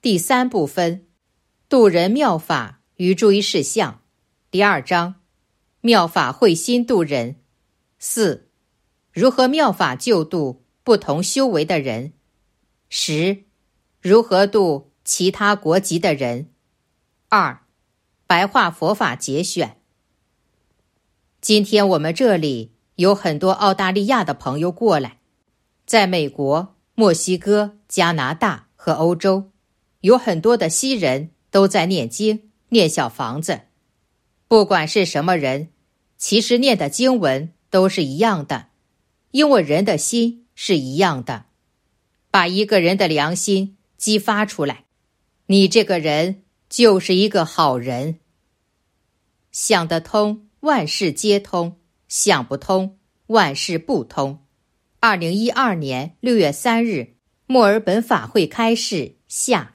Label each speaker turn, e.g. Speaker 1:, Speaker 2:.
Speaker 1: 第3部分，度人妙法与注意事项。第2章，妙法会心度人。4、如何妙法救度不同修为的人。10、如何度其他国籍的人。2、白话佛法节选。今天我们这里有很多澳大利亚的朋友过来，在美国、墨西哥、加拿大和欧洲，有很多的西人都在念经，念小房子。不管是什么人，其实念的经文都是一样的，因为人的心是一样的。把一个人的良心激发出来，你这个人就是一个好人。想得通，万事皆通；想不通，万事不通。2012年6月3日，墨尔本法会开示下。